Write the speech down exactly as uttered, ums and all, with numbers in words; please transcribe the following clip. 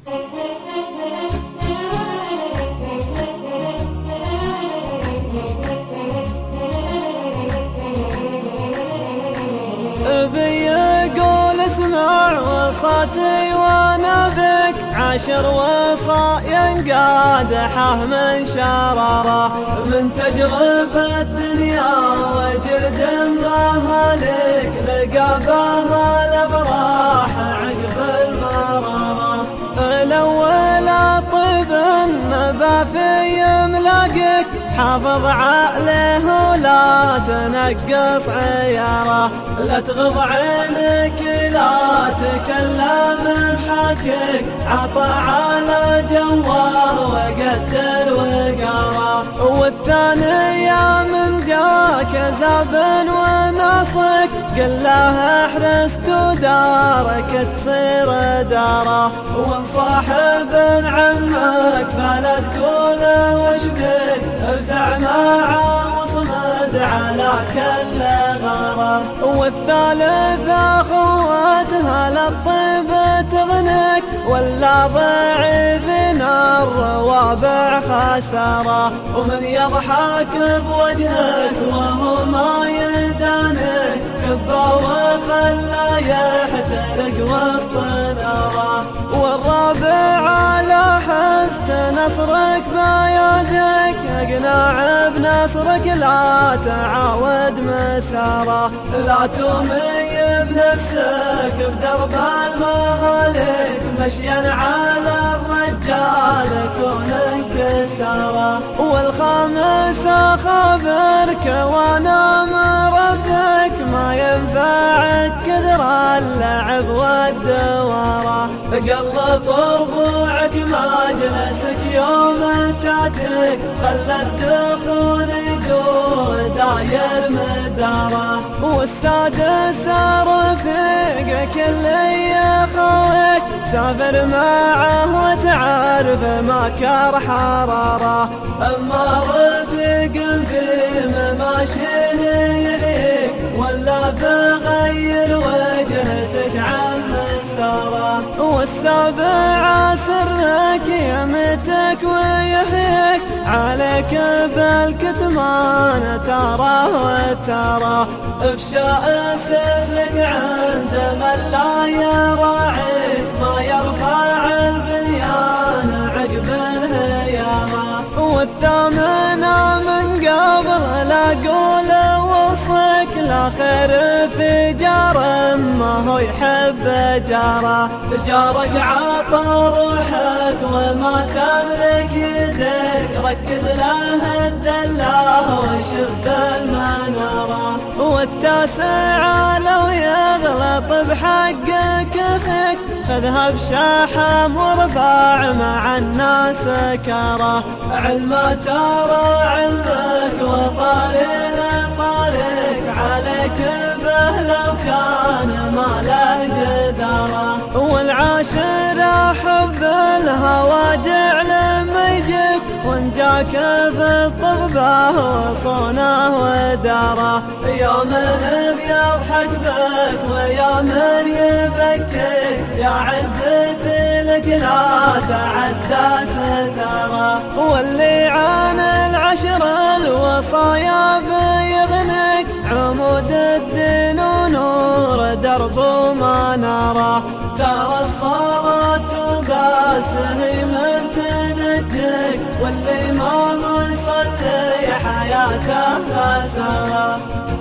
بيقول اسمع وصاتي وانا بك عشر وصايا قادحه من شرره، من تجربة الدنيا وجلد مهالك لقى بها الافراح عقب المراره. الاول طيب النبا في ملاقك حافظ عقله ولا تنقص عياره، لا تغض عينك لا تكلم بحكك عطى على جواه وقدر وقراه. والثانية من جاك زاب ونصك قل له احرست ودارك تصير داره، وانصاحب عمك فلا تقول وش بك افزع معه وصمد على كل غرر. والثالثة خواتها للطيب تغنك ولا ضعيف الروابع خساره، ومن يضحك بوجهك وهو ما يدانك كبه وخلى يحترق وسط ناره. والرابع على حست نصرك بيدك اقنع بنصرك لا تعاود مساره، لا تمي بنفسك بدرب المهالك مشيا على الرجال كون انكساره. والخامس خبرك وانا مربك ما ينفعك كثر اللعب والدواره، قلب ربوعك مجلسك يوم تاتك خلى الدخول يدور داير مداره. والسادس رفيقك اللي يخوك سافر معه وتعرف ما كر حراره، اما رفيق في مماشيه يحييك ولا فغير وجهتك عن مساره. والسابع سرك يمتك ويحييك عليك بالكتمان تراه وتراه، افشاء سرك عند من لا يراعيك ما يرفع البنيان عقب الهيامه. والثامن من قبل لا قول وصك لا خير في جار ما هو يحب جاره، جارك عطى روحك وما تملك يدك ركز له الدلاه وشفت المناره. والتاسع لو يغلط بحقك اخك خذها بشحم وارفع مع الناس كره، علما ترى علمك وطارق طارق عليك به لو كان ما له جداره. والعاشر حب الهوى جعل ما يجيك وان جاك في الطغبه وصونه وداره، يا من بيضحك بك ويا من يبكيك يا عزتي لك لا تعدى ستره. واللي عن العشر الوصايا بيغنك عمود الدين ونور درب ما نراه، ترى الصلاة وباسه من تنجيك واللي ما هو يصلي حياته خسره.